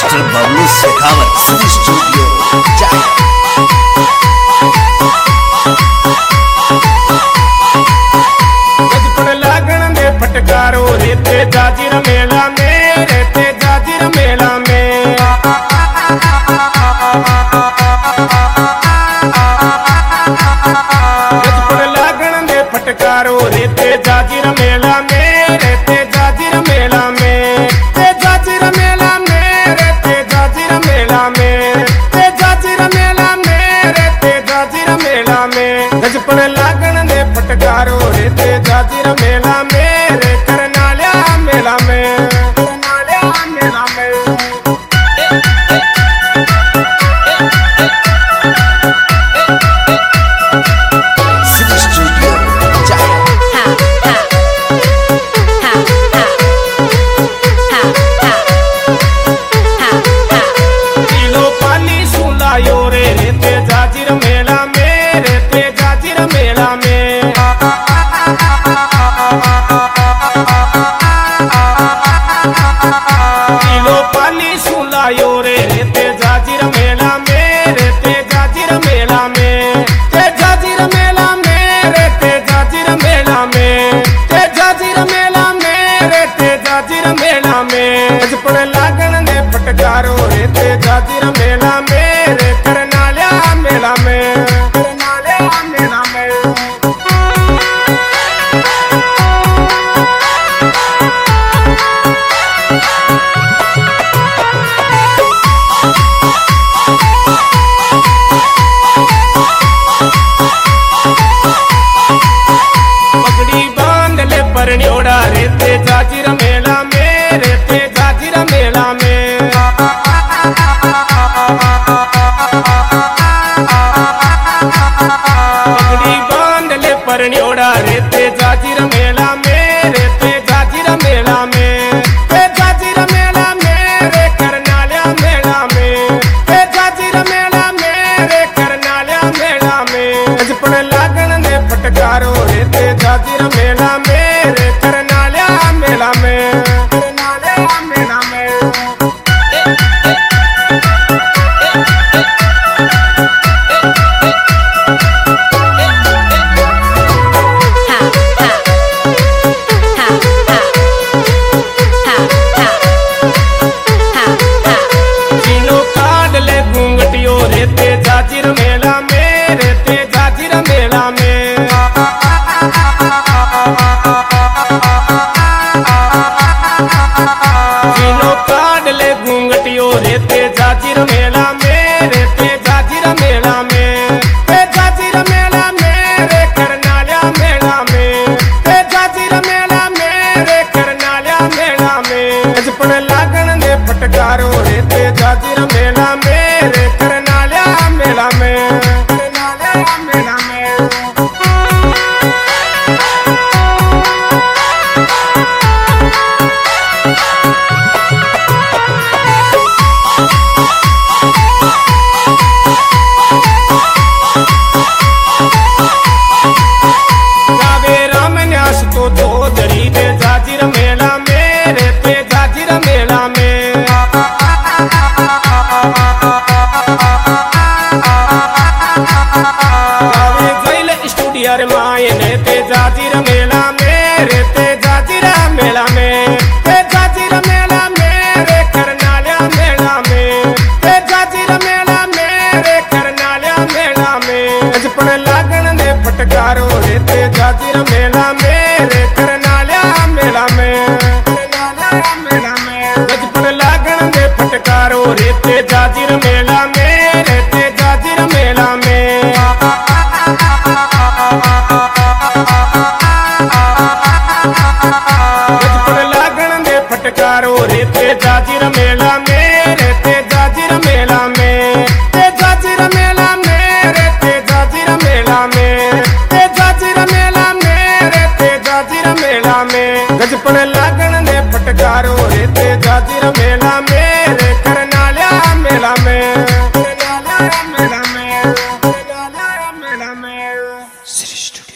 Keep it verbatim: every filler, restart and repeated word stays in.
Master Bablu Shekhawat city studio लागण में फटकारो रेते जाजिर मेला में रेते जाजिर मेला में लागण में फटकारो रेते जाजिर मेला में रेते जाजिर मेला में ते जाजिर मेला में रेते जाजिर मेला में ते जाजिर मेला में रेते जाजिर मेला में गजपड़ लागण में फटकारो रेते जाजिर मेला में रे करनाल्या मेला में करनाल्या मेला में सिटी स्टूडियो किलो पानी सुलायो रे रेते जाजिर मेला में रेते जाजिर मेला में किलो पानी सुलायो रे रेते जाजिर मेला में रेते जाजिर मेला में ते जाजिर मेला में रेते जाजिर मेला में ते जाजिर मेला में रेते जाजिर मेला में गजपड़ लागण ने फटकारो रेते जाजिर मेला में रे करनाल्या मेला में करनाल्या मेला में पगड़ी बांध ले परन्योड़ा रेते जाजिर मेला में रेते जाजिर मेला में पगड़ी बांध ले परन्योड़ा रेते जाजिर मेला में रेते जाजिर मेला में ते जाजिर मेला में रे करनाल्या मेला में ते जाजिर मेला में रे करनाल्या मेला में गजपड़ लागण ने फटकारो रेते जाजिर मेला में रे करनाल्या मेला में करनाल्या मेला में किलो काट ले घूंघटियो रेते जाजिर मेला में रेते जाजिर मेला में किलो काट ले घूंघटियो रेते जाजिर मेला में रेते जाजिर मेला में ते जाजिर मेला में रे करनाल्या मेला में ते जाजिर मेला में रे करनाल्या मेला में गजपड़ लागण ने फटकारो रेते जाजिर मेला में रे करनाल्या मेला में करनाल्या मेला में जावे राम न्यास तो दो दरी दे जाजिर मेला में रेते जाजिर मेला में जावे जैल स्टूडियो रे माए नेते जाजिर मेला में रेते जाजिर मेला में ते जाजिर मेला में रे करनाल्या मेला में ते जाजिर मेला में रे करनाल्या मेला में गजपड़ लागण ने फटकारो रेते जाजिर मेला में रे करनाल्या मेला में करनाल्या मेला में गजपड़ लागण ने फटकारो रेते जाजिर मेला में रेते जाजिर मेला में गजपड़ लागण ने फटकारो रेते जाजिर मेला में रेते जाजिर मेला में ते जाजिर मेला में रेते जाजिर मेला में ते जाजिर मेला में रेते जाजिर मेला में गजपड़ लागण ने फटकारो रेते जाजिर मेला में रे करनाल्या मेला में करनाल्या मेला में करनाल्या मेला में सिटी स्टूडियो।